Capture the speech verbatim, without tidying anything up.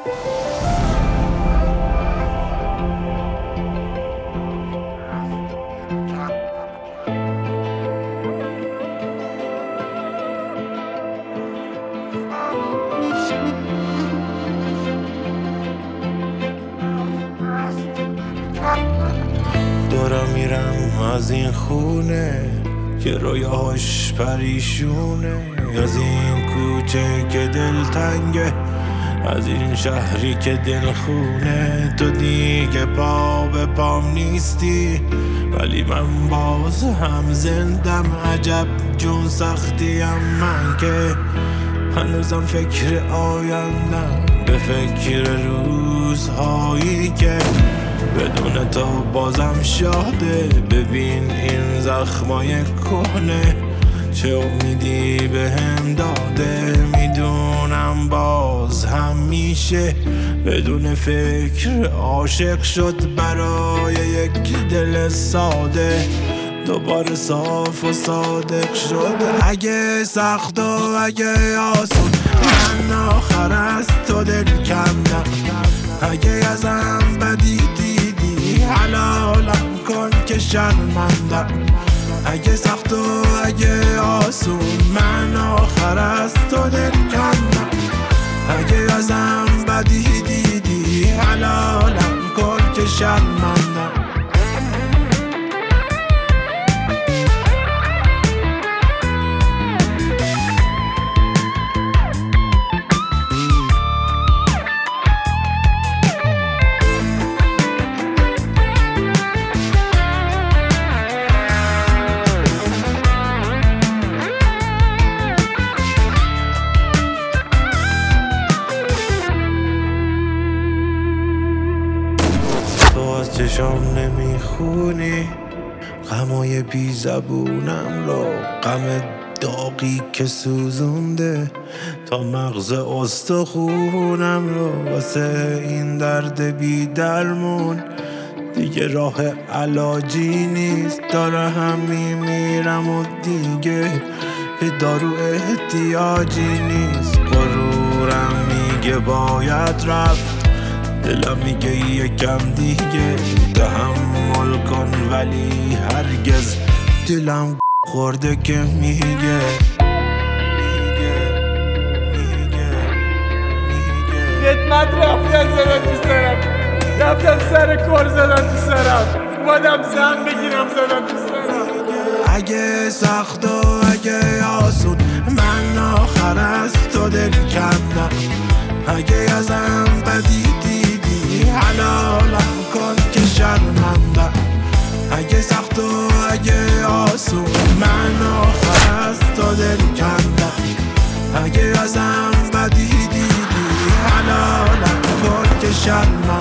دارم میرم از این خونه که رویاش پریشونه، از این کوچه که دلتنگه، از این شهری که دلخونه. تو دیگه پا به پام نیستی ولی من باز هم زندم. عجب جون سختیم من که هنوزم فکر آیندم، به فکر روزهایی که بدون تو بازم شاده. ببین این زخمای کهنه چه امیدی به هم داده. میدونم باز هم میشه بدون فکر عاشق شد برای یک دل ساده. دوباره صاف و صادق شد. اگه سخت و اگه آسون من آخر از تو دل کندم. اگه ازم بدی دیدی حلالم کن که شرمندم. اگه سخت و اگه آسون من آخر از تو دل کندم. اگه ازم بدی دیدی حلالم کن که شرمندم. چشام نمیخونی غمای بی زبونم رو، غم داغی که سوزونده تا مغز استخونم رو. واسه این درد بی درمون دیگه راه علاجی نیست. داره هم میمیرم و دیگه به دارو احتیاجی نیست. غرورم میگه باید رفت، دلم میگه یکم دیگه تحمل کن، ولی هرگز دلم خورده که میگه میگه میگه میگه خدمت رفتن زدن تو سرم، رفتن سر کار زدن تو سرم، اومدم زن بگیرم زدن تو سرم. اگه سخت و اگه آسون من آخر از تو دل کندم. اگه ازم بدی دیدی حلالم کن که شرمندم. اگه سخت و اگه آسون من آخر از تو دل کندم. اگه ازم بدی دیدی حلالم کن که شرمندم.